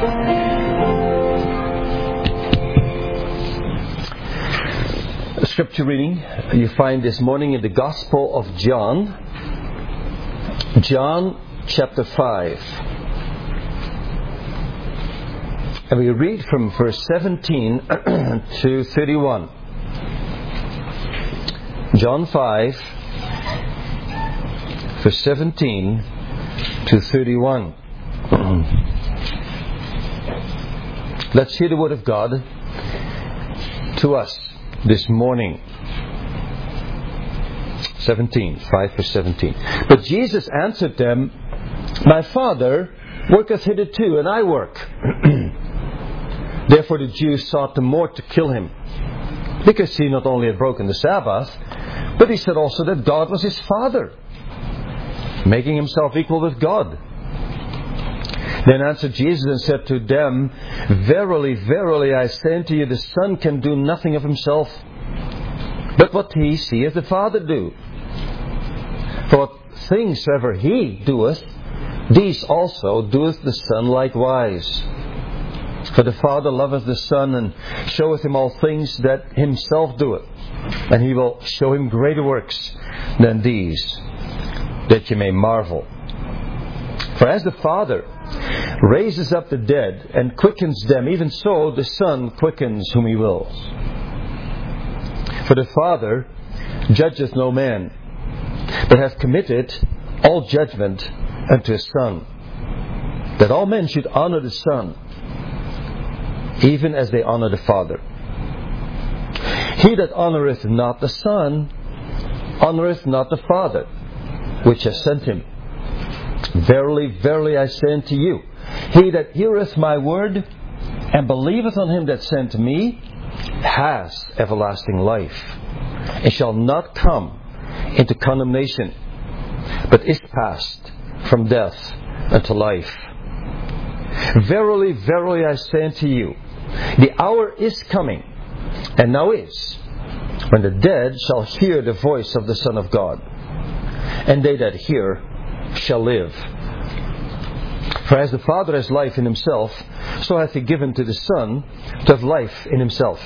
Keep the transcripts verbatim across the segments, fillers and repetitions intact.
Scripture reading you find this morning in the Gospel of John, John chapter five. And we read from verse seventeen to thirty-one. John five, verse seventeen to thirty-one. Let's hear the word of God to us this morning. seventeen, five verse seventeen. But Jesus answered them, My Father worketh hitherto, and I work. Therefore the Jews sought the more to kill him, because he not only had broken the Sabbath, but he said also that God was his Father, making himself equal with God. Then answered Jesus and said to them, Verily, verily, I say unto you, the Son can do nothing of himself, but what he seeth the Father do. For what things soever he doeth, these also doeth the Son likewise. For the Father loveth the Son, and showeth him all things that himself doeth, and he will show him greater works than these, that ye may marvel. For as the Father raises up the dead and quickens them, even so the Son quickens whom he wills. For the Father judgeth no man, but hath committed all judgment unto his Son, that all men should honour the Son, even as they honour the Father. He that honoureth not the Son honoureth not the Father which has sent him. Verily, verily, I say unto you, he that heareth my word, and believeth on him that sent me, has everlasting life, and shall not come into condemnation, but is passed from death unto life. Verily, verily, I say unto you, the hour is coming, and now is, when the dead shall hear the voice of the Son of God, and they that hear shall live. For as the Father has life in himself, so hath he given to the Son to have life in himself,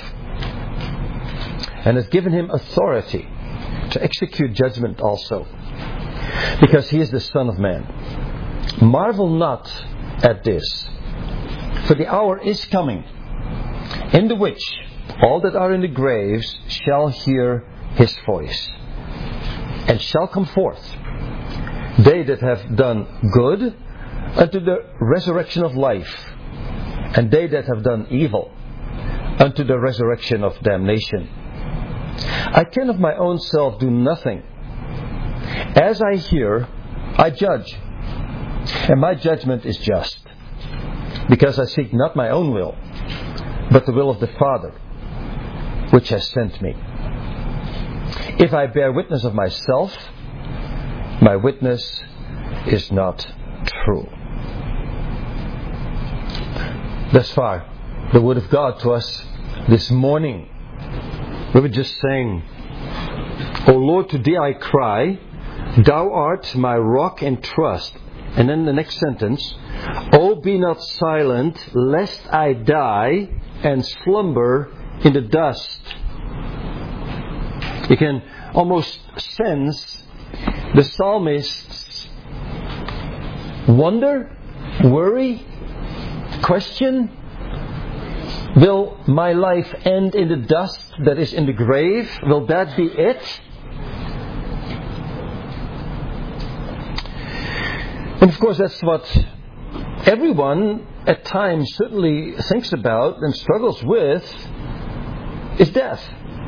and hath given him authority to execute judgment also, because he is the Son of Man. Marvel not at this, for the hour is coming, in the which all that are in the graves shall hear his voice, and shall come forth, they that have done good unto the resurrection of life, and they that have done evil unto the resurrection of damnation. I can of my own self do nothing. As I hear, I judge, and my judgment is just, because I seek not my own will, but the will of the Father which has sent me. If I bear witness of myself, my witness is not true. Thus far, the Word of God to us this morning. We were just saying, O Lord, to thee I cry, thou art my rock and trust. And then the next sentence, O be not silent, lest I die and slumber in the dust. You can almost sense the psalmist's wonder, worry, question. Will my life end in the dust that is in the grave? Will that be it? And of course that's what everyone at times certainly thinks about and struggles with, is death.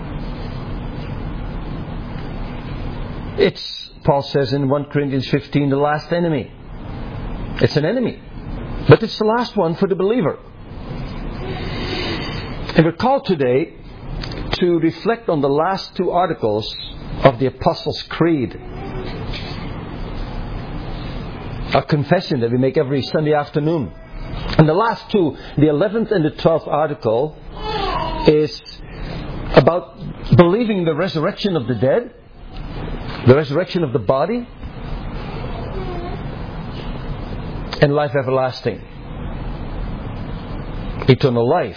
It's, Paul says in First Corinthians fifteen, the last enemy. It's an enemy, but it's the last one for the believer. And we're called today to reflect on the last two articles of the Apostles' Creed, a confession that we make every Sunday afternoon. And the last two, the eleventh and the twelfth article, is about believing the resurrection of the dead, the resurrection of the body, and life everlasting. eternal life.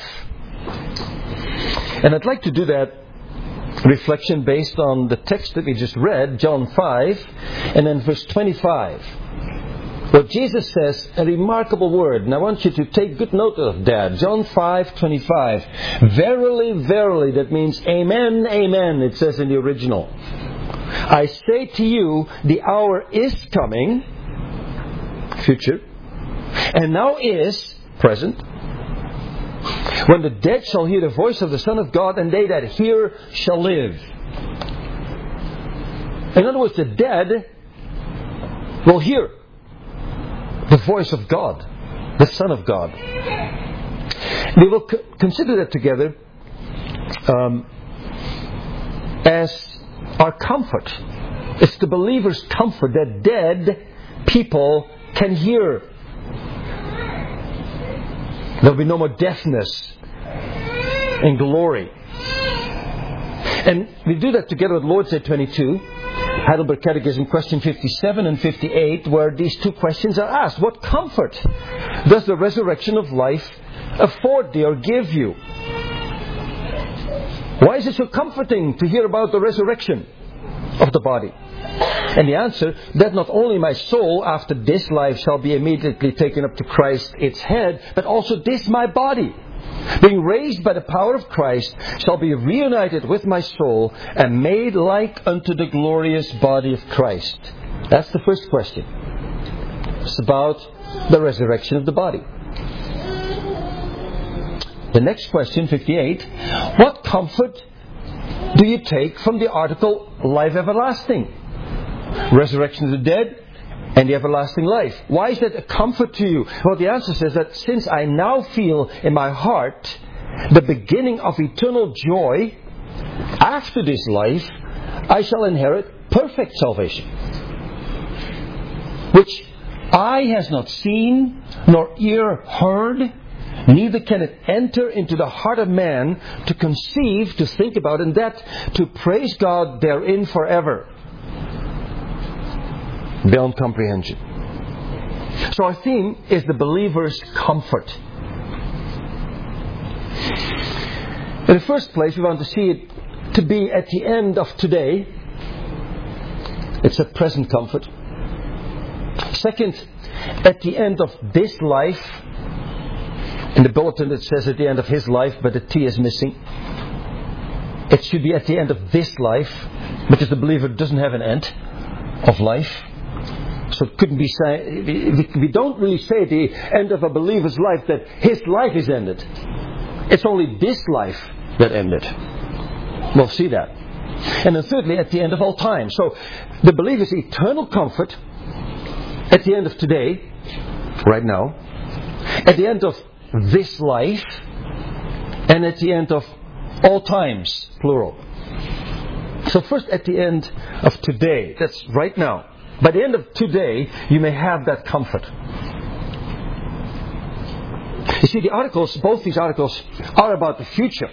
And I'd like to do that reflection based on the text that we just read, John five, and then verse twenty-five. Where Jesus says a remarkable word, and I want you to take good note of that. John five twenty-five. Verily, verily, that means amen, amen, it says in the original. I say to you, the hour is coming, future, and now is, present, when the dead shall hear the voice of the Son of God, and they that hear shall live. In other words, the dead will hear the voice of God, the Son of God. We will c- consider that together um, as our comfort. It's the believer's comfort that dead people can hear. There will be no more deafness in glory. And we do that together with Lord's Day twenty-two, Heidelberg Catechism, question fifty-seven and fifty-eight, where these two questions are asked. What comfort does the resurrection of life afford thee or give you? Why is it so comforting to hear about the resurrection of the body? And the answer, that not only my soul after this life shall be immediately taken up to Christ its head, but also this my body, being raised by the power of Christ, shall be reunited with my soul and made like unto the glorious body of Christ. That's the first question. It's about the resurrection of the body. The next question, fifty-eight. What comfort do you take from the article life everlasting? Resurrection of the dead and the everlasting life. Why is that a comfort to you? Well, the answer says that since I now feel in my heart the beginning of eternal joy, after this life I shall inherit perfect salvation, which eye has not seen, nor ear heard, neither can it enter into the heart of man to conceive, to think about, and that to praise God therein forever. Beyond comprehension. So our theme is the believer's comfort. In the first place, we want to see it to be at the end of today. It's a present comfort. Second, at the end of this life. In the bulletin it says at the end of his life, but the T is missing. It should be at the end of this life, because the believer doesn't have an end of life. So it couldn't be say, we don't really say at the end of a believer's life that his life is ended. It's only this life that ended. We'll see that. And then thirdly, at the end of all time. So the believer's eternal comfort at the end of today, right now, at the end of this life, and at the end of all times, plural. So first at the end of today, that's right now. By the end of today, you may have that comfort. You see, the articles, both these articles, are about the future.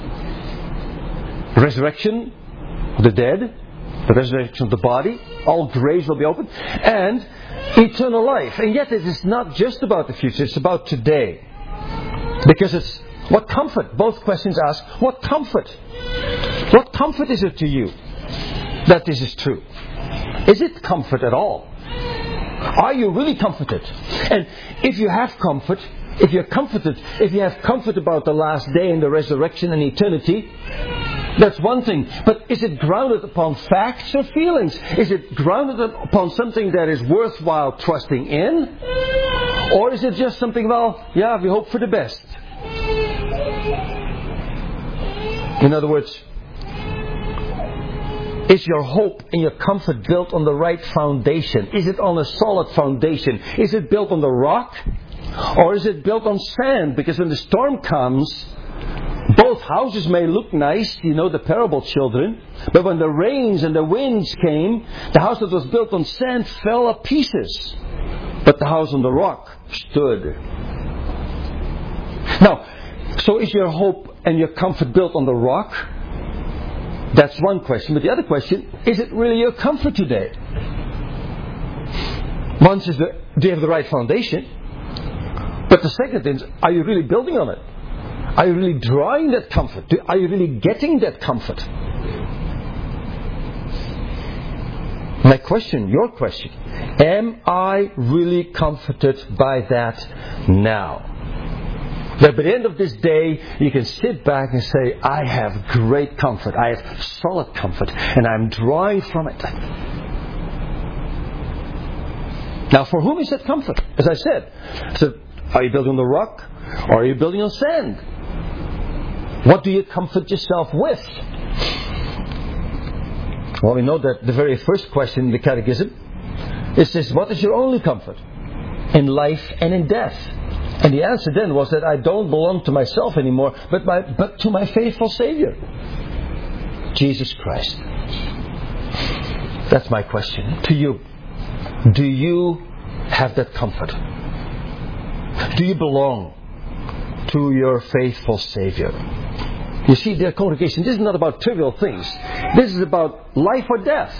The resurrection of the dead, the resurrection of the body, all graves will be opened, and eternal life. And yet it is not just about the future, it's about today. Because it's, what comfort? Both questions ask, what comfort? What comfort is it to you that this is true? Is it comfort at all? Are you really comforted? And if you have comfort, if you're comforted, if you have comfort about the last day and the resurrection and eternity, that's one thing. But is it grounded upon facts or feelings? Is it grounded upon something that is worthwhile trusting in? Or is it just something, well, yeah, we hope for the best? In other words, is your hope and your comfort built on the right foundation? Is it on a solid foundation? Is it built on the rock? Or is it built on sand? Because when the storm comes, both houses may look nice, you know, the parable children. But when the rains and the winds came, the house that was built on sand fell to pieces. But the house on the rock stood. Now, so is your hope and your comfort built on the rock? That's one question. But the other question, is it really your comfort today? One says, do you have the right foundation? But the second thing is, are you really building on it? Are you really drawing that comfort? Are you really getting that comfort? My question, your question, am I really comforted by that now? That by the end of this day, you can sit back and say, I have great comfort. I have solid comfort. And I'm drawing from it. Now, for whom is that comfort? As I said, so are you building on the rock? Or are you building on sand? What do you comfort yourself with? Well, we know that the very first question in the Catechism is this: what is your only comfort? In life and in death. And the answer then was that I don't belong to myself anymore, but, my, but to my faithful Savior, Jesus Christ. That's my question to you. Do you have that comfort? Do you belong to your faithful Savior? You see, dear congregation, this is not about trivial things. This is about life or death.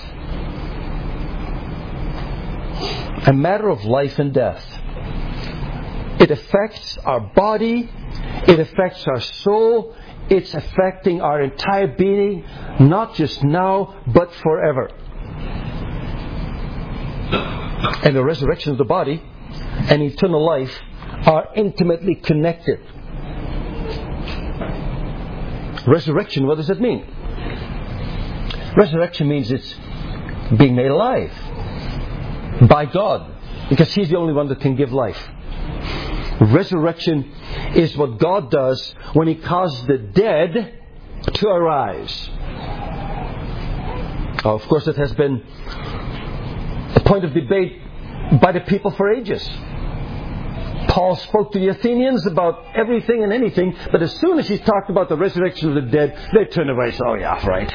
A matter of life and death. It affects our body. It affects our soul. It's affecting our entire being, not just now, but forever. And the resurrection of the body and eternal life are intimately connected. Resurrection, what does it mean? Resurrection means it's being made alive by God, because He's the only one that can give life. Resurrection is what God does when He causes the dead to arise. Oh, of course, it has been a point of debate by the people for ages. Paul spoke to the Athenians about everything and anything, but as soon as he talked about the resurrection of the dead, they turned away and said, oh yeah, right.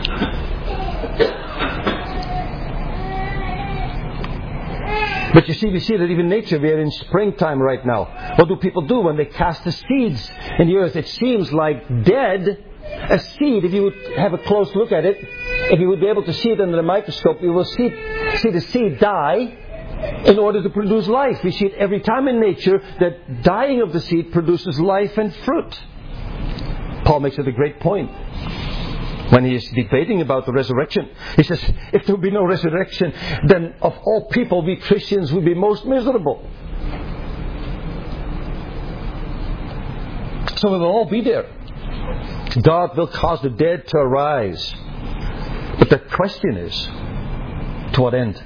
But you see, we see that even in nature, we are in springtime right now. What do people do when they cast the seeds in the earth? It seems like dead. A seed, if you would have a close look at it, if you would be able to see it under the microscope, you will see, see the seed die in order to produce life. We see it every time in nature that dying of the seed produces life and fruit. Paul makes it a great point when he is debating about the resurrection. He says, if there would be no resurrection, then of all people, we Christians would be most miserable. So we will all be there. God will cause the dead to arise. But the question is, to what end?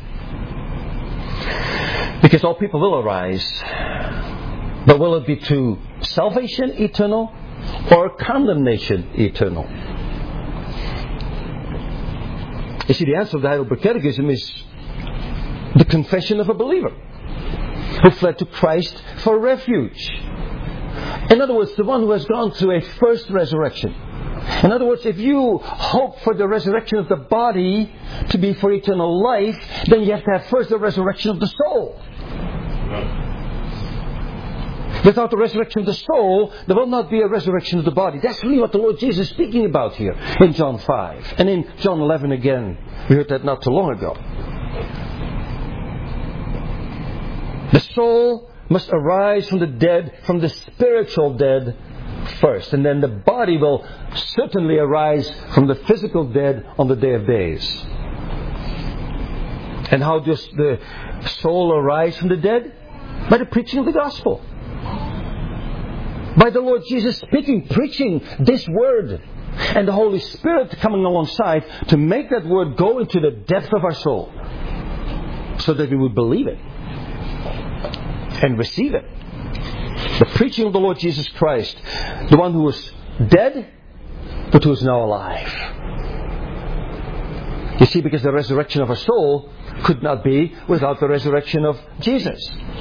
Because all people will arise. But will it be to salvation eternal or condemnation eternal? You see, the answer of the Heidelberg Catechism is the confession of a believer who fled to Christ for refuge. In other words, the one who has gone through a first resurrection. In other words, if you hope for the resurrection of the body to be for eternal life, then you have to have first the resurrection of the soul. Without the resurrection of the soul, there will not be a resurrection of the body. That's really what the Lord Jesus is speaking about here in John five. And in John eleven again. We heard that not too long ago. The soul must arise from the dead, from the spiritual dead first. And then the body will certainly arise from the physical dead on the day of days. And how does the soul arise from the dead? By the preaching of the gospel. By the Lord Jesus speaking, preaching this word. And the Holy Spirit coming alongside to make that word go into the depth of our soul. So that we would believe it. And receive it. The preaching of the Lord Jesus Christ. The one who was dead, but who is now alive. You see, because the resurrection of our soul could not be without the resurrection of Jesus.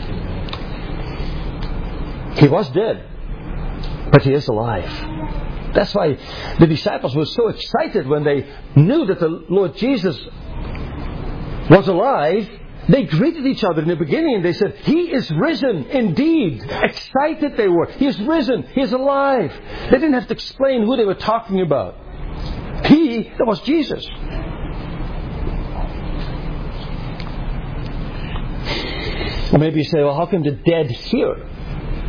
He was dead, but He is alive. That's why the disciples were so excited when they knew that the Lord Jesus was alive. They greeted each other in the beginning and they said, He is risen indeed. Excited they were. He is risen. He is alive. They didn't have to explain who they were talking about. He, that was Jesus. Or maybe you say, well, how come the dead hear?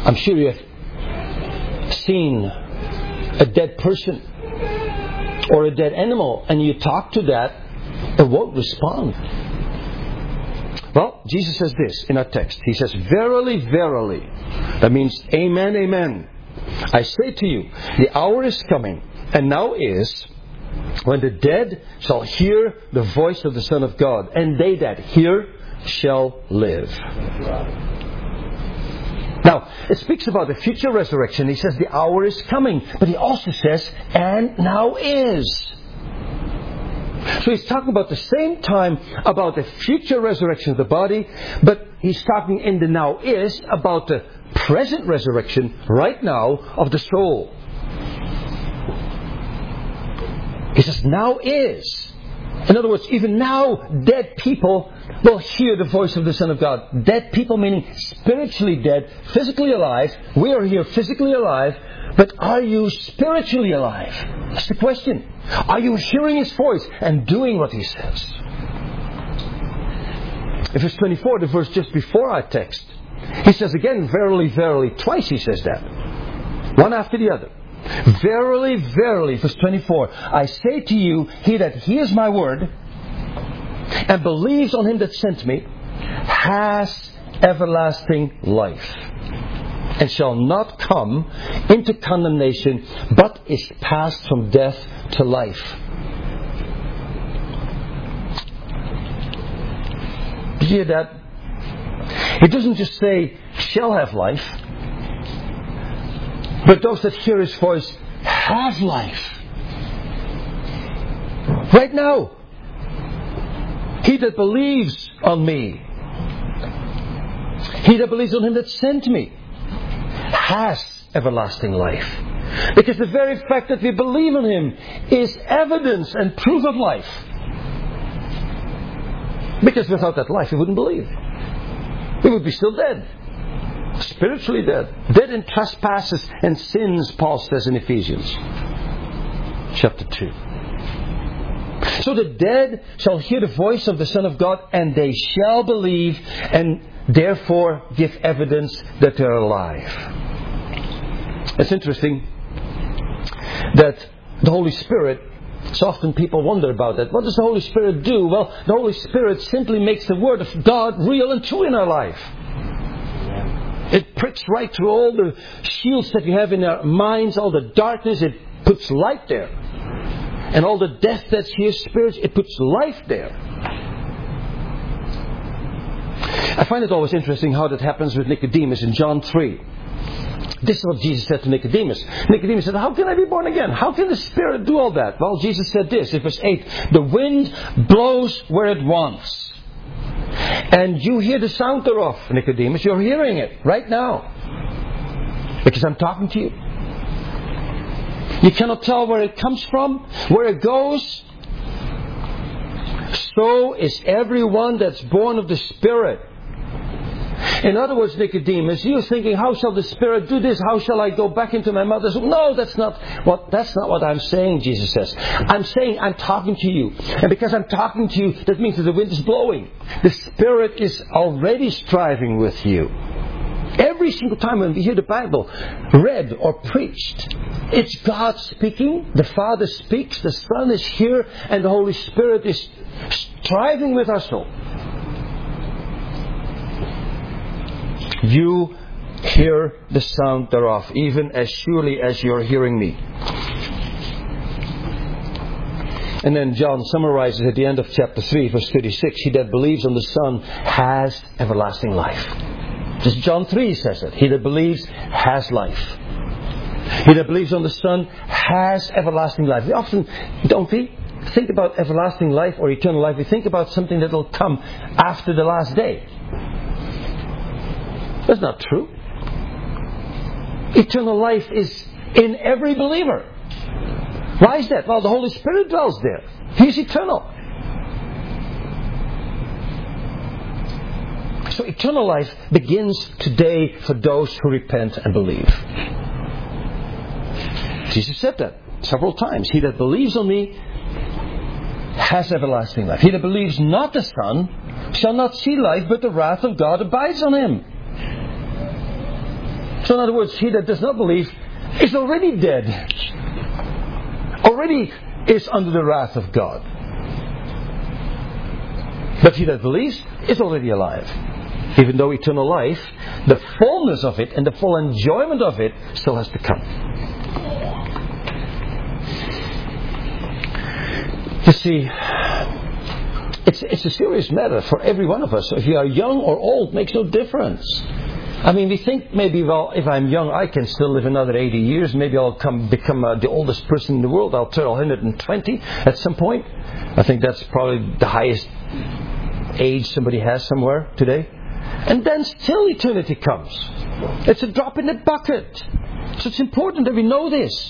I'm sure you have seen a dead person or a dead animal, and you talk to that, it won't respond. Well, Jesus says this in our text. He says, "Verily, verily." That means amen, amen. "I say to you, the hour is coming, and now is, when the dead shall hear the voice of the Son of God, and they that hear shall live." Now, it speaks about the future resurrection. He says the hour is coming. But he also says, and now is. So he's talking about the same time about the future resurrection of the body, but he's talking in the now is about the present resurrection right now of the soul. He says now is. In other words, even now dead people will hear the voice of the Son of God. Dead people meaning spiritually dead, physically alive. We are here physically alive, but are you spiritually alive? That's the question. Are you hearing His voice and doing what He says? In verse twenty-four, the verse just before our text, He says again, "Verily, verily." Twice He says that. One after the other. "Verily, verily," verse twenty-four, "I say to you, he that hears my word and believes on Him that sent me has everlasting life, and shall not come into condemnation, but is passed from death to life." Did you hear that? It doesn't just say, "shall have life," but those that hear His voice have life. Right now. "He that believes on me, he that believes on Him that sent me, has everlasting life." Because the very fact that we believe on Him is evidence and proof of life. Because without that life we wouldn't believe. We would be still dead. Spiritually dead. Dead in trespasses and sins, Paul says in Ephesians chapter two. So the dead shall hear the voice of the Son of God, and they shall believe, and therefore give evidence that they're alive. It's interesting that the Holy Spirit, so often people wonder about that. What does the Holy Spirit do? Well, the Holy Spirit simply makes the Word of God real and true in our life. It pricks right through all the shields that we have in our minds, all the darkness, it puts light there. And all the death that's here, spirits, it puts life there. I find it always interesting how that happens with Nicodemus in John three. This is what Jesus said to Nicodemus. Nicodemus said, "How can I be born again? How can the Spirit do all that?" Well, Jesus said this in verse eight. "The wind blows where it wants, and you hear the sound thereof." Nicodemus, you're hearing it right now. Because I'm talking to you. You cannot tell where it comes from, where it goes. So is everyone that's born of the Spirit. In other words, Nicodemus, you're thinking, how shall the Spirit do this? How shall I go back into my mother's womb? No, that's not what, that's not what I'm saying, Jesus says. I'm saying I'm talking to you. And because I'm talking to you, that means that the wind is blowing. The Spirit is already striving with you. Every single time when we hear the Bible read or preached, it's God speaking, the Father speaks, the Son is here, and the Holy Spirit is striving with our soul. You hear the sound thereof, even as surely as you're hearing me. And then John summarizes at the end of chapter three, verse thirty-six, "He that believes on the Son has everlasting life." Just John three says it. He that believes has life. He that believes on the Son has everlasting life. We often, don't we, think about everlasting life or eternal life. We think about something that will come after the last day. That's not true. Eternal life is in every believer. Why is that? Well, the Holy Spirit dwells there. He's eternal. So eternal life begins today for those who repent and believe. Jesus said that several times. He that believes on me has everlasting life. He that believes not the Son shall not see life, but the wrath of God abides on him. So in other words, he that does not believe is already dead. Already is under the wrath of God. But he that believes is already alive. Even though eternal life, the fullness of it and the full enjoyment of it still has to come. You see, it's, it's a serious matter for every one of us. If you are young or old, it makes no difference. I mean, we think maybe, well, if I'm young, I can still live another eighty years. Maybe I'll come become uh, the oldest person in the world. I'll turn one hundred twenty at some point. I think that's probably the highest age somebody has somewhere today. And then still eternity comes. It's a drop in the bucket. So it's important that we know this.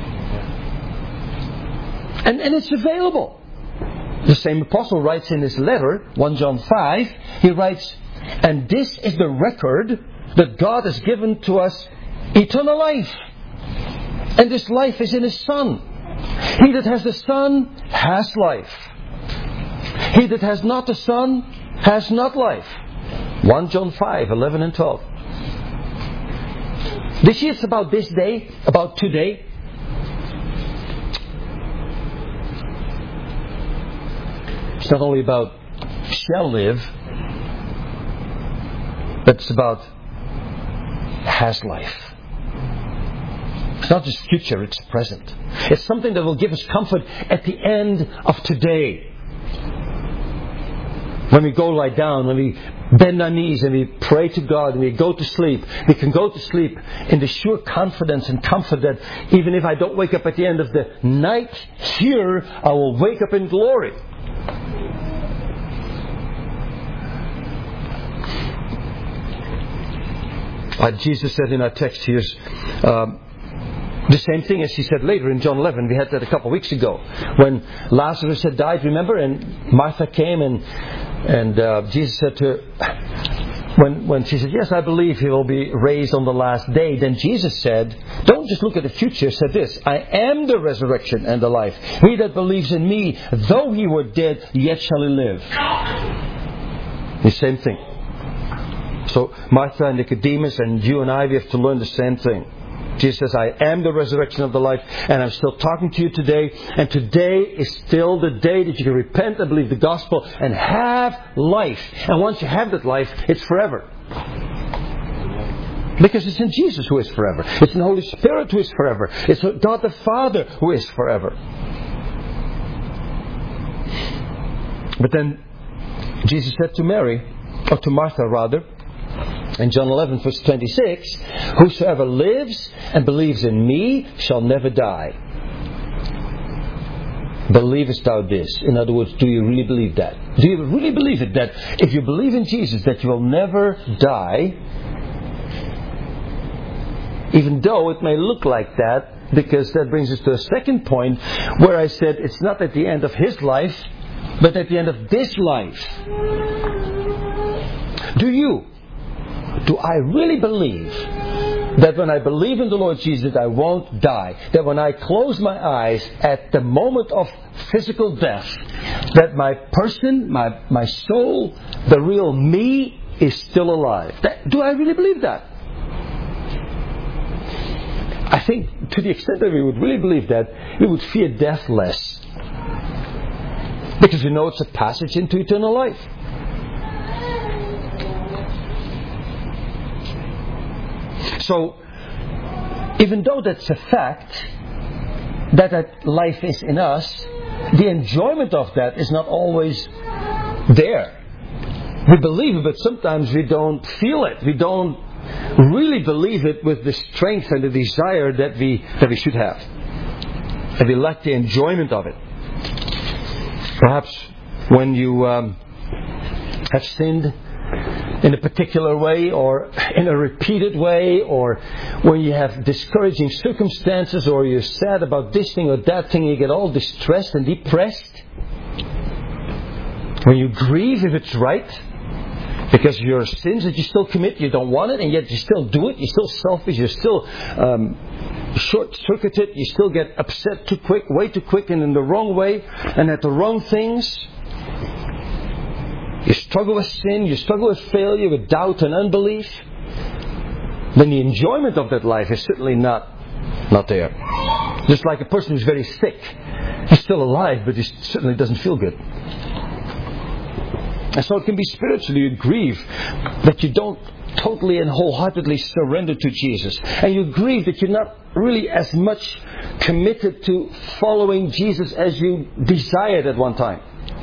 And, and it's available. The same apostle writes in his letter, First John five, he writes, and this is the record that God has given to us, eternal life. And this life is in His Son. He that has the Son has life. He that has not the Son has not life. First John five, eleven and twelve. This is about this day, about today. It's not only about shall live, but it's about has life. It's not just future, it's present. It's something that will give us comfort at the end of today. When we go lie down, when we bend our knees and we pray to God and we go to sleep, we can go to sleep in the sure confidence and comfort that even if I don't wake up at the end of the night here, I will wake up in glory. Uh, Jesus said in our text here, um, the same thing as He said later in John eleven. We had that a couple of weeks ago. When Lazarus had died, remember? And Martha came and and uh, Jesus said to her, when, when she said, yes, I believe He will be raised on the last day. Then Jesus said, don't just look at the future. He said this, I am the resurrection and the life. He that believes in me, though he were dead, yet shall he live. The same thing. So Martha and Nicodemus and you and I, we have to learn the same thing. Jesus says, I am the resurrection of the life, and I'm still talking to you today. And today is still the day that you can repent and believe the gospel and have life. And once you have that life, it's forever. Because it's in Jesus who is forever. It's in the Holy Spirit who is forever. It's God the Father who is forever. But then Jesus said to Mary, or to Martha rather, in John eleven verse twenty-six, whosoever lives and believes in me shall never die. Believest thou this? In other words, do you really believe that? Do you really believe it, that if you believe in Jesus that you will never die, even though it may look like that, because that brings us to a second point where I said it's not at the end of his life, but at the end of this life. Do you? Do I really believe that when I believe in the Lord Jesus, I won't die? That when I close my eyes at the moment of physical death, that my person, my, my soul, the real me is still alive? That, do I really believe that? I think to the extent that we would really believe that, we would fear death less. Because we know it's a passage into eternal life. So, even though that's a fact, that that life is in us, the enjoyment of that is not always there. We believe it, but sometimes we don't feel it. We don't really believe it with the strength and the desire that we that we should have. And we lack the enjoyment of it. Perhaps when you um, have sinned in a particular way, or in a repeated way, or when you have discouraging circumstances, or you're sad about this thing or that thing, you get all distressed and depressed. When you grieve if it's right, because your sins that you still commit, you don't want it, and yet you still do it, you're still selfish, you're still um, short-circuited, you still get upset too quick, way too quick, and in the wrong way, and at the wrong things. You struggle with sin, you struggle with failure, with doubt and unbelief. then the enjoyment of that life is certainly not, not there. Just like a person who's very sick. He's still alive, but he certainly doesn't feel good. And so it can be spiritually you grieve that you don't totally and wholeheartedly surrender to Jesus. And you grieve that you're not really as much committed to following Jesus as you desired at one time.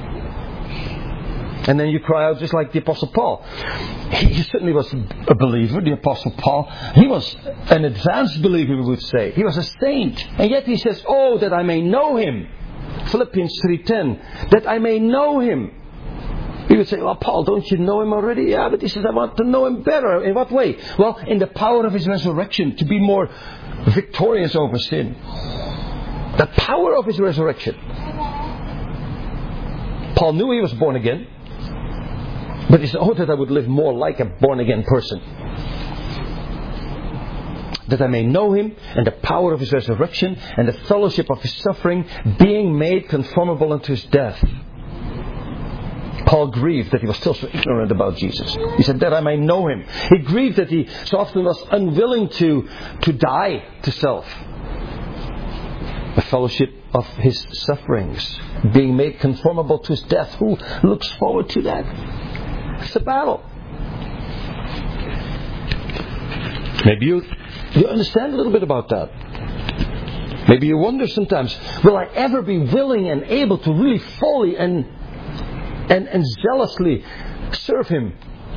And then you cry out just like the Apostle Paul. He certainly was a believer, the Apostle Paul. He was an advanced believer, we would say. He was a saint. And yet he says, oh, that I may know Him. Philippians three ten. That I may know Him. You would say, well, Paul, don't you know Him already? Yeah, but he says, I want to know Him better. In what way? Well, in the power of His resurrection, to be more victorious over sin. The power of His resurrection. Paul knew he was born again. But he said, oh, that I would live more like a born again person. That I may know Him and the power of His resurrection and the fellowship of His suffering, being made conformable unto His death. Paul grieved that he was still so ignorant about Jesus. He said, that I may know Him. He grieved that he so often was unwilling to, to die to self. The fellowship of His sufferings, being made conformable to His death. Who looks forward to that? It's a battle. Maybe you, you understand a little bit about that. Maybe you wonder sometimes, will I ever be willing and able to really fully and And, and zealously serve Him?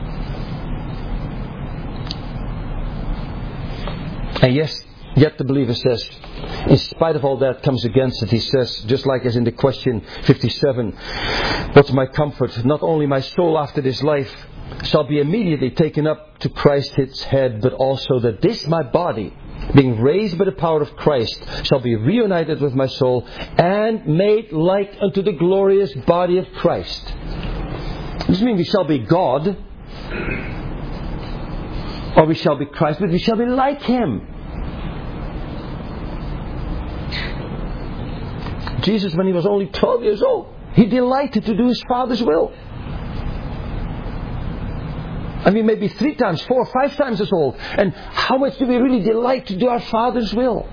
And yes, yet the believer says, in spite of all that comes against it, he says, just like as in the question fifty-seven, what's my comfort? Not only my soul after this life shall be immediately taken up to Christ its head, but also that this my body, being raised by the power of Christ, shall be reunited with my soul and made like unto the glorious body of Christ. This means we shall be God, or we shall be Christ, but we shall be like Him. Jesus, when He was only twelve years old, He delighted to do His Father's will. I mean, maybe three times, four or five times as old. And how much do we really delight to do our Father's will?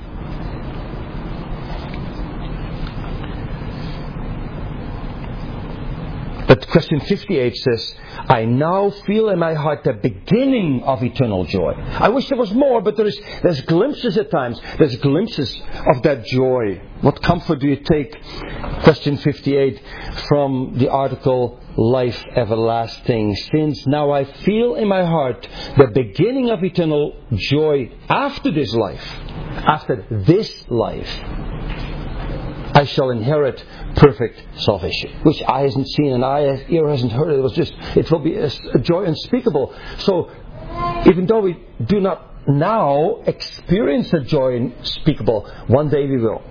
But question fifty-eight says, I now feel in my heart the beginning of eternal joy. I wish there was more, but there is, there's glimpses at times. There's glimpses of that joy. What comfort do you take, question fifty-eight, from the article, Life Everlasting? Since now I feel in my heart the beginning of eternal joy after this life. After this life. I shall inherit perfect salvation, which eye hasn't seen and eye, ear hasn't heard. It was just, it will be a, a joy unspeakable. So, even though we do not now experience a joy unspeakable, one day we will.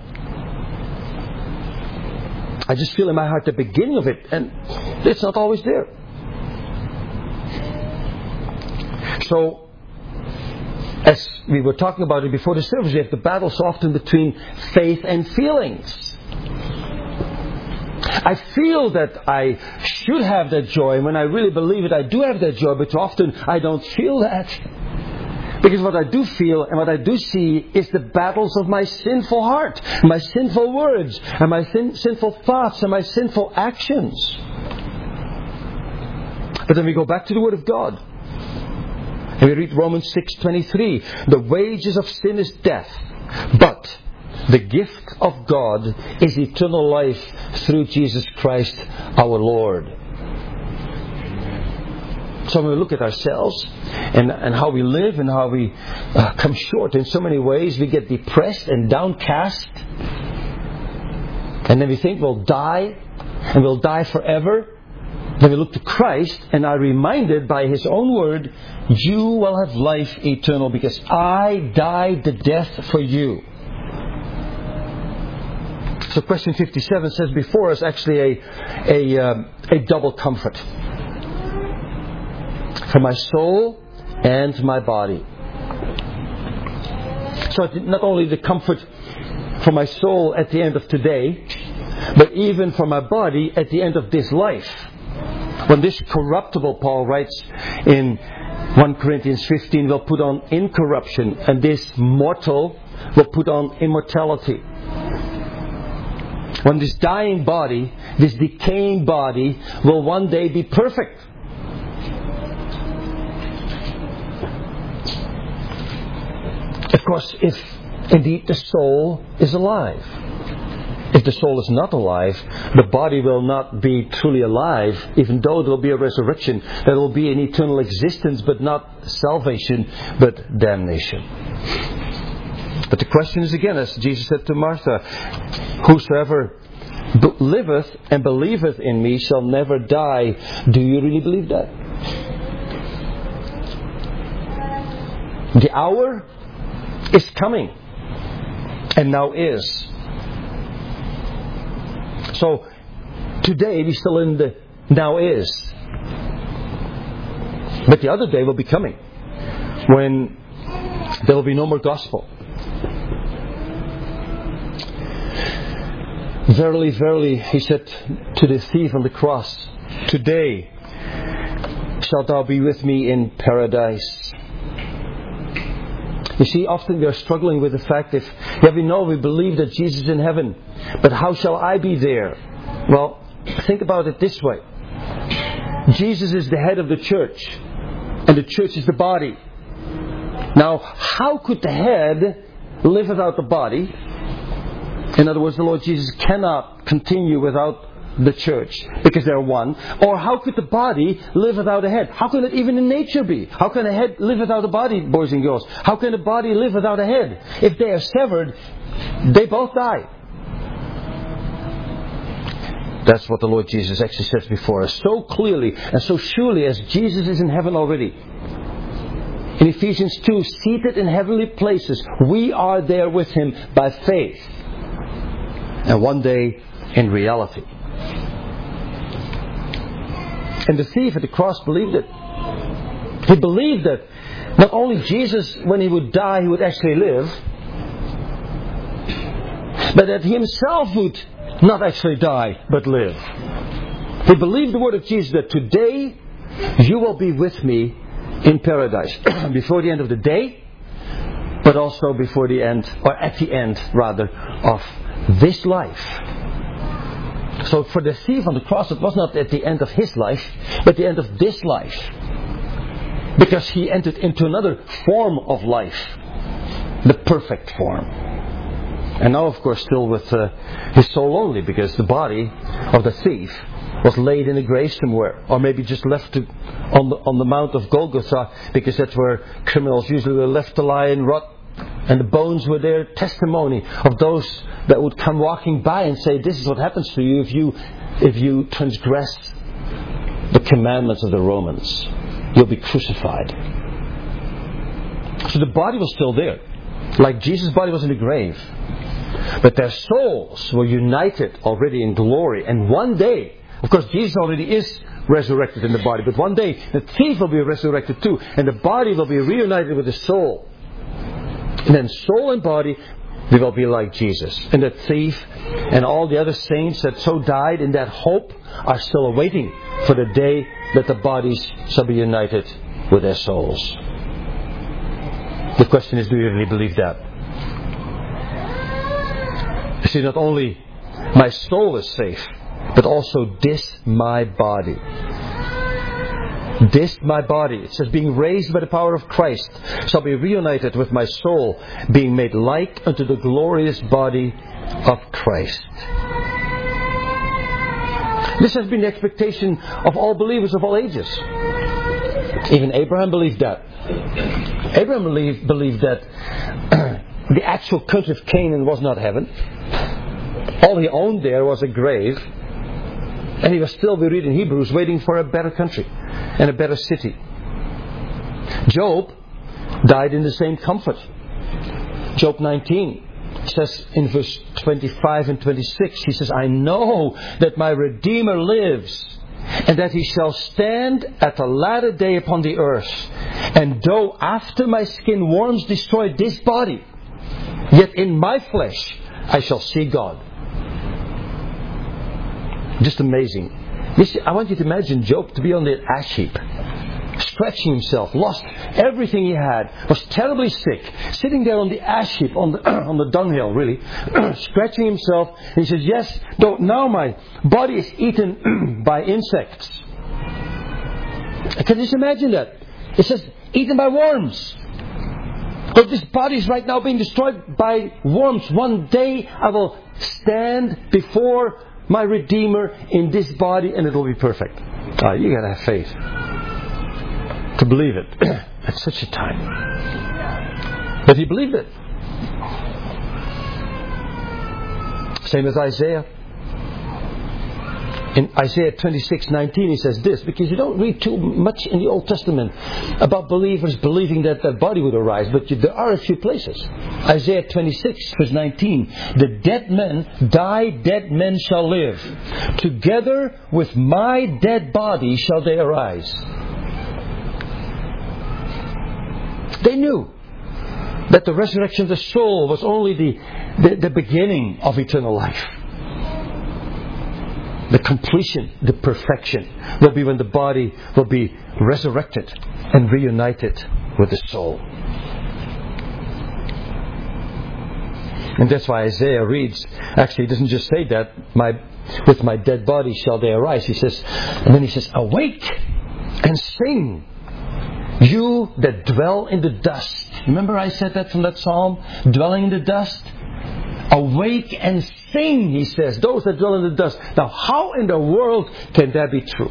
I just feel in my heart the beginning of it, and it's not always there. So, as we were talking about it before the service, we have the battle so often between faith and feelings. I feel that I should have that joy, and when I really believe it, I do have that joy, but too often I don't feel that. Because what I do feel and what I do see is the battles of my sinful heart, my sinful words, and my sin- sinful thoughts, and my sinful actions. But then we go back to the Word of God. And we read Romans six twenty-three. The wages of sin is death, but the gift of God is eternal life through Jesus Christ our Lord. So when we look at ourselves and, and how we live and how we uh, come short in so many ways, we get depressed and downcast. And then we think we'll die and we'll die forever. Then we look to Christ and are reminded by His own word, you will have life eternal because I died the death for you. So question fifty-seven says before us actually a, a, um, a double comfort. For my soul and my body. So not only the comfort for my soul at the end of today, but even for my body at the end of this life. When this corruptible, Paul writes in First Corinthians fifteen will put on incorruption, and this mortal will put on immortality. When this dying body, this decaying body, will one day be perfect. Of course, if indeed the soul is alive. If the soul is not alive, the body will not be truly alive, even though there will be a resurrection. There will be an eternal existence, but not salvation, but damnation. But the question is again, as Jesus said to Martha, whosoever liveth and believeth in me shall never die. Do you really believe that? The hour is coming, and now is. So, today we're still in the now is. But the other day will be coming, when there will be no more gospel. Verily, verily, he said to the thief on the cross, today shalt thou be with me in paradise. You see, often we are struggling with the fact if, yeah, we know, we believe that Jesus is in heaven, but how shall I be there? Well, think about it this way. Jesus is the head of the church, and the church is the body. Now, how could the head live without the body? In other words, the Lord Jesus cannot continue without the church, because they're one. Or how could the body live without a head? How can it even in nature be? How can a head live without a body, boys and girls? How can a body live without a head? If they are severed, they both die. That's what the Lord Jesus actually says before us, so clearly and so surely as Jesus is in heaven already. In Ephesians two, seated in heavenly places, we are there with Him by faith. And one day in reality. And the thief at the cross believed it. He believed that not only Jesus, when He would die, He would actually live, but that He Himself would not actually die, but live. He believed the word of Jesus that today you will be with me in paradise. Before the end of the day, but also before the end, or at the end rather, of this life. So for the thief on the cross, it was not at the end of his life, but the end of this life. Because he entered into another form of life. The perfect form. And now, of course, still with uh, his soul only, because the body of the thief was laid in a grave somewhere, or maybe just left to, on the on the Mount of Golgotha, because that's where criminals usually were left to lie and rot, and the bones were their testimony of those that would come walking by and say, "This is what happens to you if you if you transgress the commandments of the Romans. You'll be crucified." So the body was still there, like Jesus' body was in the grave. But their souls were united already in glory. And one day, of course, Jesus already is resurrected in the body. But one day, the thief will be resurrected too. And the body will be reunited with the soul. And then soul and body, they will be like Jesus. And the thief and all the other saints that so died in that hope are still awaiting for the day that the bodies shall be united with their souls. The question is, do you really believe that? You see, not only my soul is safe, but also this my body. This my body, it says, being raised by the power of Christ, shall be reunited with my soul, being made like unto the glorious body of Christ. This has been the expectation of all believers of all ages. Even Abraham believed that. Abraham believed, believed that the actual country of Canaan was not heaven. All he owned there was a grave. And he was still, we read in Hebrews, waiting for a better country and a better city. Job died in the same comfort. Job nineteen says in verse twenty-five and twenty-six, he says, I know that my Redeemer lives, and that he shall stand at the latter day upon the earth. And though after my skin worms destroy this body, yet in my flesh I shall see God. Just amazing. I want you to imagine Job to be on the ash heap, scratching himself, lost everything he had, was terribly sick, sitting there on the ash heap, on the, on the dunghill, really, scratching himself. And he says, yes, though now my body is eaten by insects. Can you just imagine that? It says, eaten by worms. But this body is right now being destroyed by worms. One day I will stand before my Redeemer in this body and it will be perfect. Uh, you gotta have faith to believe it at such a time. But he believed it. Same as Isaiah. In Isaiah twenty-six nineteen he says this, because you don't read too much in the Old Testament about believers believing that their body would arise, but you, there are a few places. Isaiah twenty-six verse nineteen, the dead men die, dead men shall live. Together with my dead body shall they arise. They knew that the resurrection of the soul was only the, the, the beginning of eternal life. The completion, the perfection will be when the body will be resurrected and reunited with the soul. And that's why Isaiah reads, actually he doesn't just say that, my, with my dead body shall they arise. He says, and then he says, awake and sing, you that dwell in the dust. Remember I said that from that psalm, dwelling in the dust? Awake and sing, he says, those that dwell in the dust. Now, how in the world can that be true?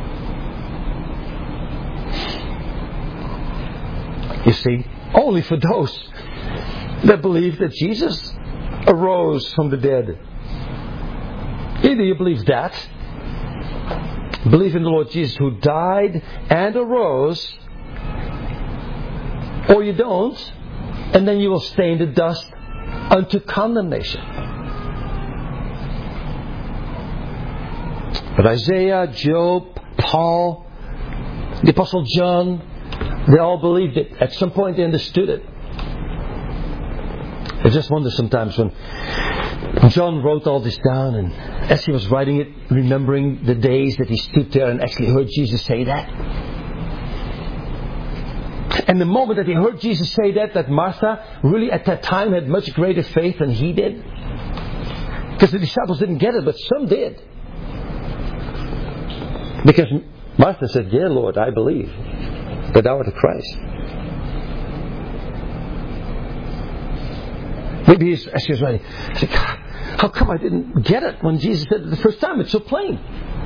You see, only for those that believe that Jesus arose from the dead. Either you believe that, believe in the Lord Jesus who died and arose, or you don't, and then you will stay in the dust unto condemnation. But Isaiah, Job, Paul, the Apostle John, they all believed it. At some point they understood it. I just wonder sometimes when John wrote all this down, and as he was writing it, remembering the days that he stood there and actually heard Jesus say that. And the moment that he heard Jesus say that, that Martha really at that time had much greater faith than he did. Because the disciples didn't get it, but some did. Because Martha said, yeah, Lord, I believe that thou art the Christ. Maybe he's, as he was writing, he said, how come I didn't get it when Jesus said it the first time? It's so plain.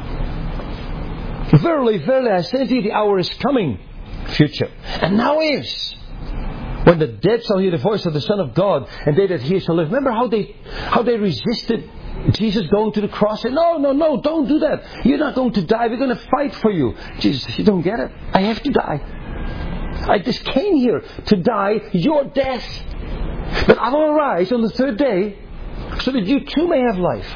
Verily, verily, I say to you, the hour is coming. Future. And now is. When the dead shall hear the voice of the Son of God, and they that hear shall live. Remember how they how they resisted Jesus going to the cross? And no, no, no, don't do that. You're not going to die. We're going to fight for you. Jesus, you don't get it. I have to die. I just came here to die your death. But I will arise on the third day so that you too may have life.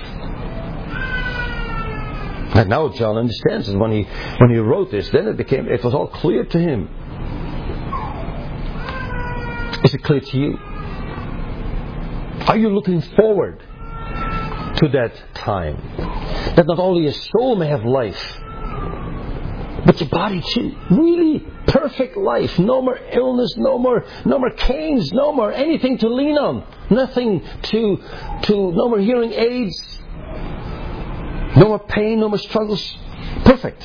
And now John understands it. When he when he wrote this, then it became it was all clear to him. Is it clear to you? Are you looking forward to that time? That not only your soul may have life, but your body too. Really perfect life. No more illness, no more no more canes, no more anything to lean on. Nothing to to no more hearing aids. No more pain, no more struggles. Perfect.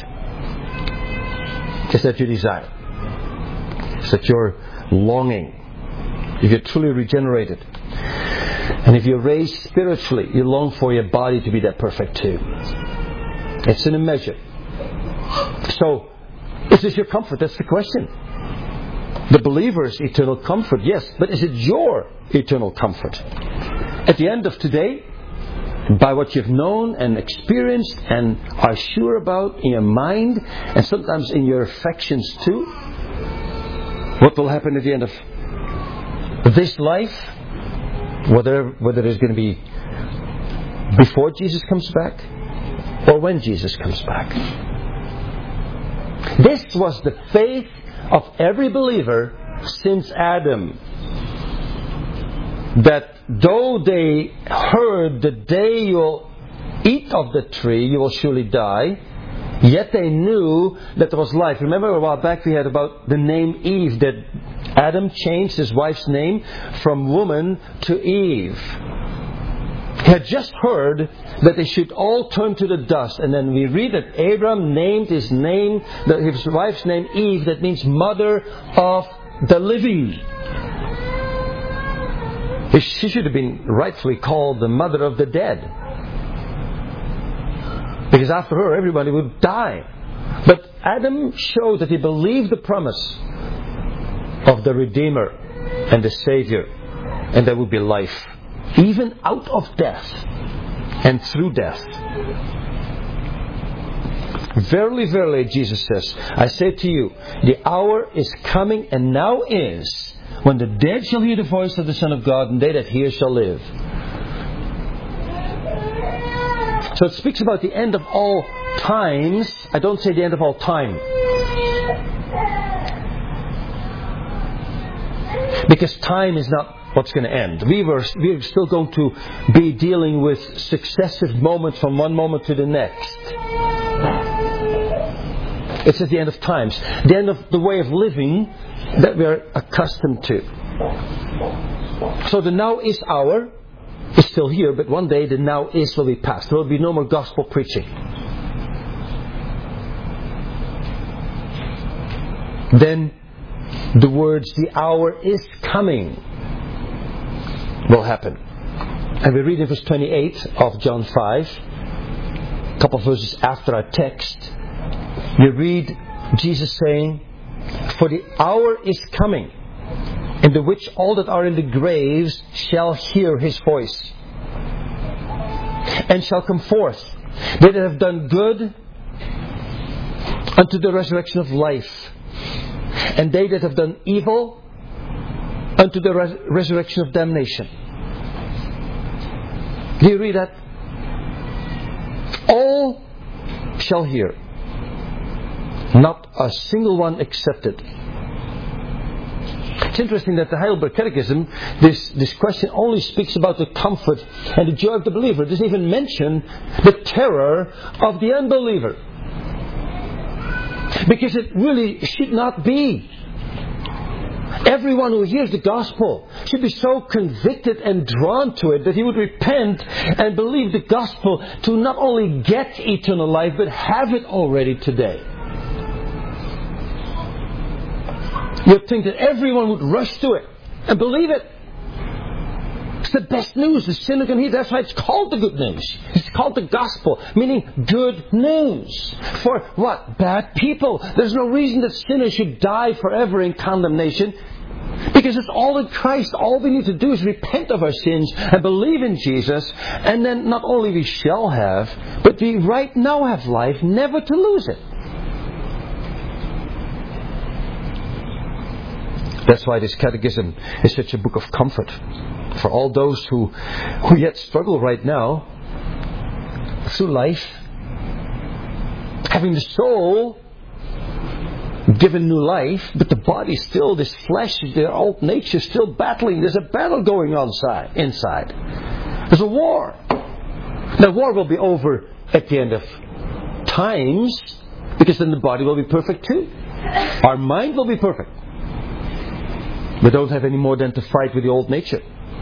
Is that your desire? Is that your longing? If you're truly regenerated, and if you're raised spiritually, you long for your body to be that perfect too. It's in a measure. So, is this your comfort? That's the question. The believer's eternal comfort, yes. But is it your eternal comfort? At the end of today, by what you've known and experienced and are sure about in your mind and sometimes in your affections too, what will happen at the end of this life, whether whether it's going to be before Jesus comes back or when Jesus comes back. This was the faith of every believer since Adam, that though they heard the day you will eat of the tree, you will surely die, Yet they knew that there was life. Remember a while back we had about the name Eve, that Adam changed his wife's name from woman to Eve. He had just heard that they should all turn to the dust. And then we read that Abram named his name, his wife's name Eve, that means mother of the living. She should have been rightfully called the mother of the dead. Because after her, everybody would die. But Adam showed that he believed the promise of the Redeemer and the Savior. And there would be life. Even out of death. And through death. Verily, verily, Jesus says, I say to you, the hour is coming and now is, when the dead shall hear the voice of the Son of God, and they that hear shall live. So it speaks about the end of all times. I don't say the end of all time. Because time is not what's going to end. We were, we're still going to be dealing with successive moments from one moment to the next. It's at the end of times. The end of the way of living that we're accustomed to. So the now is hour is still here, but one day the now is will be past. There will be no more gospel preaching. Then the words, the hour is coming, will happen. And we read in verse twenty-eight of John five, a couple of verses after our text, we read Jesus saying, for the hour is coming, in the which all that are in the graves shall hear his voice, and shall come forth, they that have done good unto the resurrection of life, and they that have done evil unto the res- resurrection of damnation. Do you read that? All shall hear. Not a single one excepted. It's interesting that the Heidelberg Catechism, this, this question only speaks about the comfort and the joy of the believer. It doesn't even mention the terror of the unbeliever. Because it really should not be. Everyone who hears the gospel should be so convicted and drawn to it that he would repent and believe the gospel to not only get eternal life, but have it already today. You'd think that everyone would rush to it and believe it. It's the best news the sinner can hear. That's why it's called the good news. It's called the gospel, meaning good news. For what? Bad people. There's no reason that sinners should die forever in condemnation. Because it's all in Christ. All we need to do is repent of our sins and believe in Jesus. And then not only we shall have, but we right now have life, never to lose it. That's why this catechism is such a book of comfort for all those who, who yet struggle right now through life, having the soul given new life, but the body still, this flesh, their old nature still battling. There's a battle going on inside. There's a war. The war will be over at the end of times, because then the body will be perfect too. Our mind will be perfect. We don't have any more than to fight with the old nature.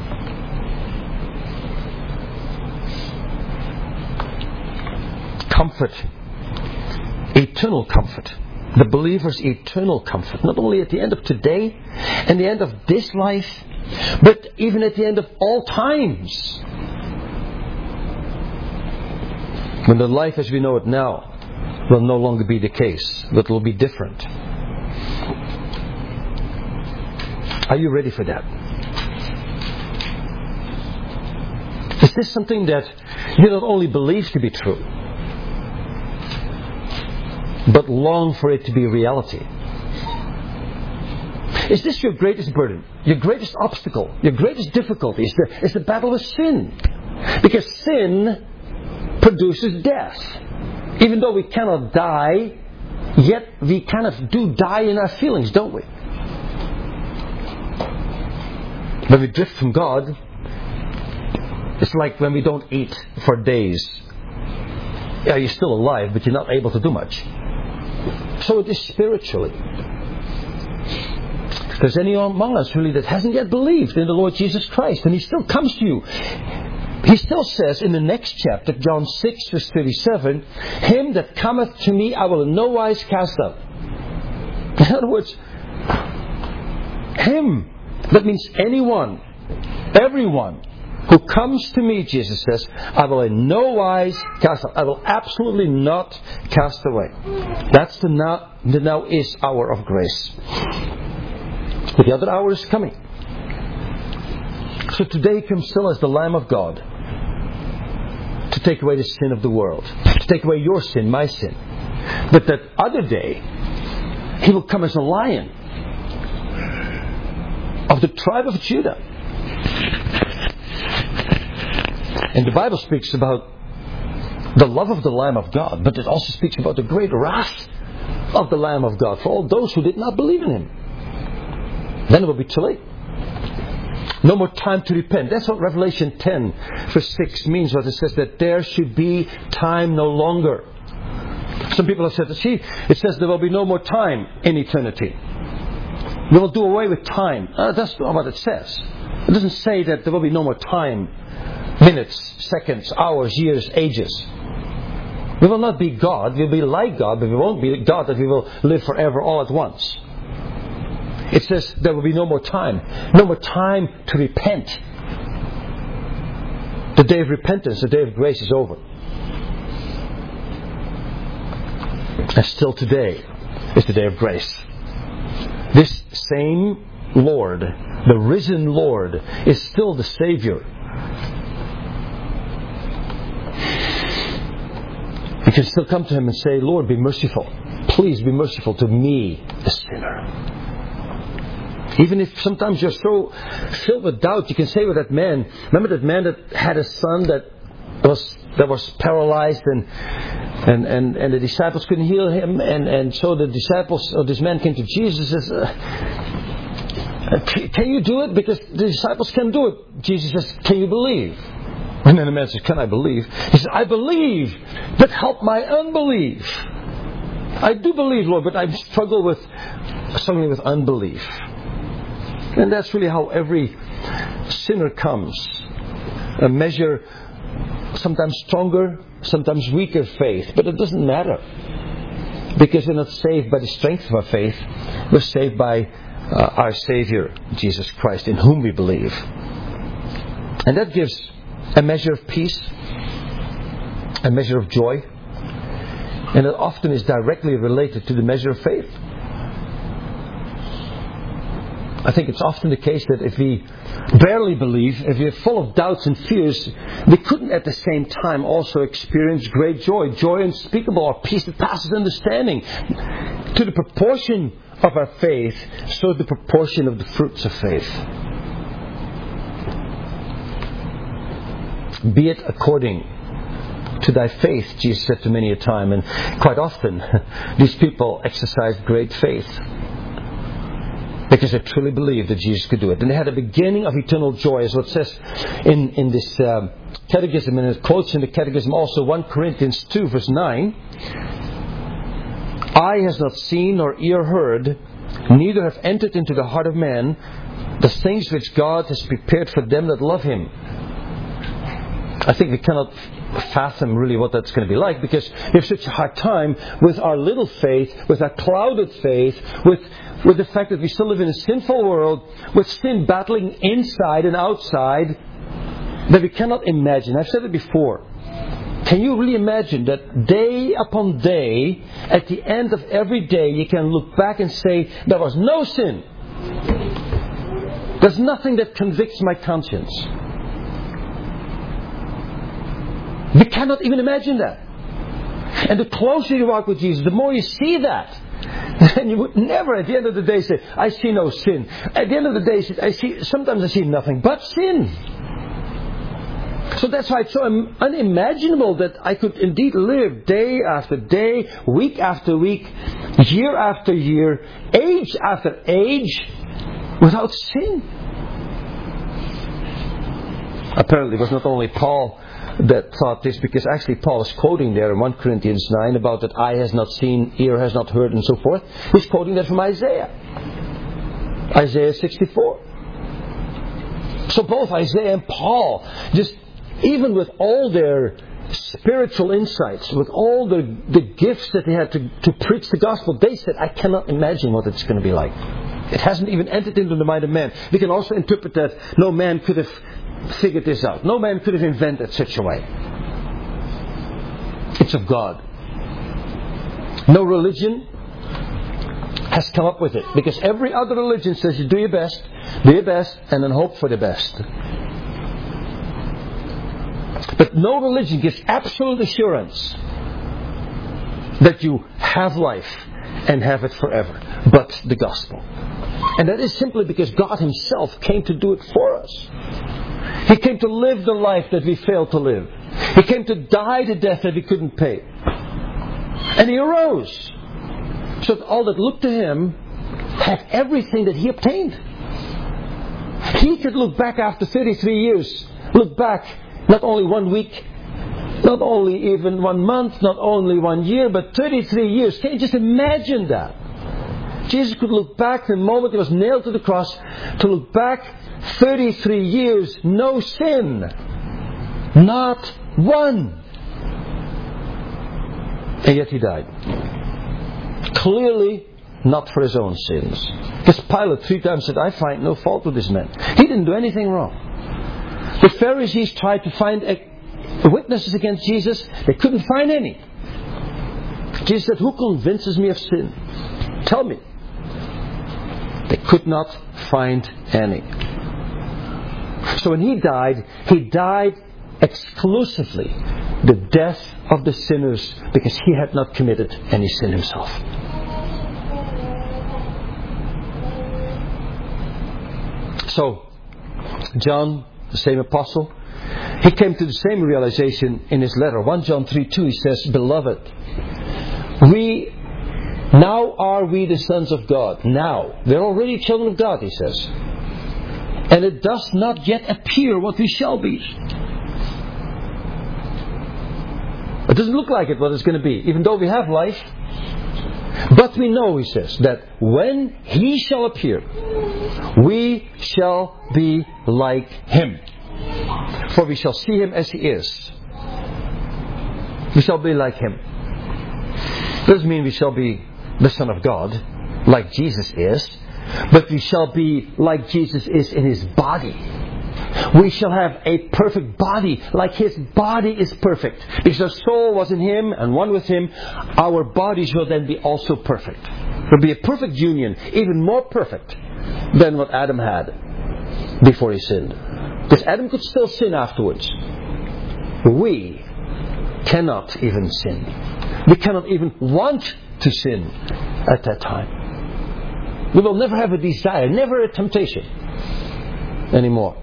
Comfort. Eternal comfort. The believer's eternal comfort. Not only at the end of today and the end of this life, but even at the end of all times. When the life as we know it now will no longer be the case, but will be different. Are you ready for that? Is this something that you not only believe to be true, but long for it to be reality? Is this your greatest burden? Your greatest obstacle? Your greatest difficulty is the, is the battle with sin? Because sin produces death. Even though we cannot die, yet we kind of do die in our feelings, don't we? When we drift from God, it's like when we don't eat for days. Yeah, you're still alive, but you're not able to do much. So it is spiritually. If there's anyone among us really that hasn't yet believed in the Lord Jesus Christ, and He still comes to you, He still says in the next chapter, John six, verse thirty-seven, Him that cometh to me I will in no wise cast out. In other words, Him, that means anyone, everyone who comes to me, Jesus says, I will in no wise cast out. I will absolutely not cast away. That's the now, the now is hour of grace. But the other hour is coming. So today He comes still as the Lamb of God to take away the sin of the world, to take away your sin, my sin. But that other day, He will come as a lion of the tribe of Judah. And the Bible speaks about the love of the Lamb of God, but it also speaks about the great wrath of the Lamb of God for all those who did not believe in Him. Then it will be too late. No more time to repent. That's what Revelation ten, verse six means, what it says that there should be time no longer. Some people have said, see, it says there will be no more time in eternity. We will do away with time. Uh, that's not what it says. It doesn't say that there will be no more time. Minutes, seconds, hours, years, ages. We will not be God. We'll be like God, but we won't be God that we will live forever all at once. It says there will be no more time. No more time to repent. The day of repentance, the day of grace is over. And still today is the day of grace. This same Lord, the risen Lord, is still the Savior. You can still come to Him and say, Lord, be merciful. Please be merciful to me, the sinner. Even if sometimes you're so filled with doubt, you can say with that man, remember that man that had a son that was that was paralyzed and and, and, and the disciples couldn't heal him, and, and so the disciples or this man came to Jesus and says, uh, can you do it? Because the disciples can't do it. Jesus says, can you believe? And then the man says, can I believe? He says, I believe, but help my unbelief. I do believe, Lord, but I struggle with struggling with unbelief. And that's really how every sinner comes. A measure, sometimes stronger, sometimes weaker faith. But it doesn't matter. Because we're not saved by the strength of our faith. We're saved by uh, our Savior, Jesus Christ, in whom we believe. And that gives a measure of peace, a measure of joy. And it often is directly related to the measure of faith. I think it's often the case that if we barely believe, if we're full of doubts and fears, we couldn't at the same time also experience great joy. Joy unspeakable, or peace that passes understanding. To the proportion of our faith, so the proportion of the fruits of faith. Be it according to thy faith, Jesus said to many a time. And quite often, these people exercised great faith. Because they truly believed that Jesus could do it. And they had a beginning of eternal joy, as what says in, in this um, catechism, and it quotes in the catechism also First Corinthians two, verse nine. Eye has not seen nor ear heard, neither have entered into the heart of man, the things which God has prepared for them that love Him. I think we cannot fathom really what that's going to be like, because we have such a hard time with our little faith, with our clouded faith, with with the fact that we still live in a sinful world, with sin battling inside and outside, that we cannot imagine. I've said it before. Can you really imagine that day upon day, at the end of every day, you can look back and say, there was no sin. There's nothing that convicts my conscience. We cannot even imagine that. And the closer you walk with Jesus, the more you see that. And you would never at the end of the day say, I see no sin. At the end of the day, I see, sometimes I see nothing but sin. So that's why it's so unimaginable that I could indeed live day after day, week after week, year after year, age after age, without sin. Apparently it was not only Paul that thought this, because actually Paul is quoting there in First Corinthians nine about that eye has not seen, ear has not heard, and so forth. He's quoting that from Isaiah. Isaiah sixty-four. So both Isaiah and Paul, just even with all their spiritual insights, with all the, the gifts that they had to, to preach the gospel, they said, I cannot imagine what it's going to be like. It hasn't even entered into the mind of man. We can also interpret that no man could have figured this out. No man could have invented such a way. It's of God. No religion has come up with it, because every other religion says you do your best, do your best, and then hope for the best. But no religion gives absolute assurance that you have life and have it forever, but the gospel. And that is simply because God Himself came to do it for us. He came to live the life that we failed to live. He came to die the death that we couldn't pay. And He arose, so that all that looked to Him had everything that He obtained. He could look back after thirty-three years, look back not only one week, not only even one month, not only one year, but thirty-three years. Can you just imagine that? Jesus could look back the moment He was nailed to the cross, to look back thirty-three years, no sin. Not one. And yet He died. Clearly not for His own sins. Because Pilate three times said, I find no fault with this man. He didn't do anything wrong. The Pharisees tried to find a, witnesses against Jesus. They couldn't find any. Jesus said, who convinces me of sin? Tell me. They could not find any. So when He died, He died exclusively the death of the sinners, because He had not committed any sin Himself. So, John, the same apostle, he came to the same realization in his letter. First John three two, he says, Beloved, we now are we the sons of God. Now. We're already children of God, he says. And it does not yet appear what we shall be. It doesn't look like it what it's going to be, even though we have life. But we know, he says, that when He shall appear, we shall be like Him. For we shall see Him as He is. We shall be like Him. Doesn't mean we shall be the Son of God, like Jesus is. But we shall be like Jesus is in His body. We shall have a perfect body, like His body is perfect. Because our soul was in Him and one with Him, our bodies will then be also perfect. It will be a perfect union, even more perfect than what Adam had before he sinned. Because Adam could still sin afterwards. We cannot even sin. We cannot even want to sin at that time. We will never have a desire, never a temptation anymore.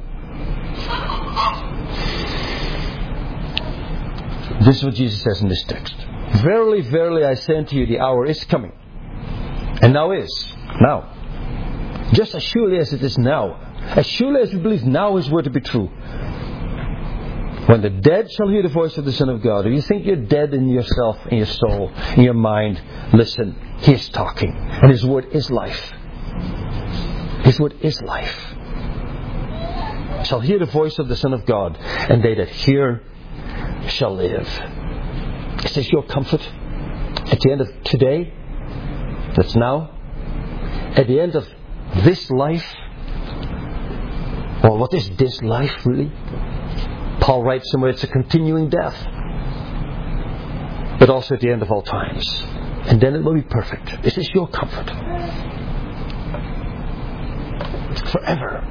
This is what Jesus says in this text. Verily, verily, I say unto you, the hour is coming. And now is. Now. Just as surely as it is now. As surely as we believe now His word to be true. When the dead shall hear the voice of the Son of God. If you think you're dead in yourself, in your soul, in your mind, listen. He is talking. And His word is life. His word is life. Shall hear the voice of the Son of God, and they that hear shall live. Is this your comfort? At the end of today, that's now, at the end of this life, well, what is this life really? Paul writes somewhere it's a continuing death, but also at the end of all times, and then it will be perfect. Is this your comfort? Forever.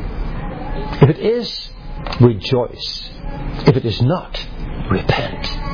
If it is, rejoice. If it is not, repent.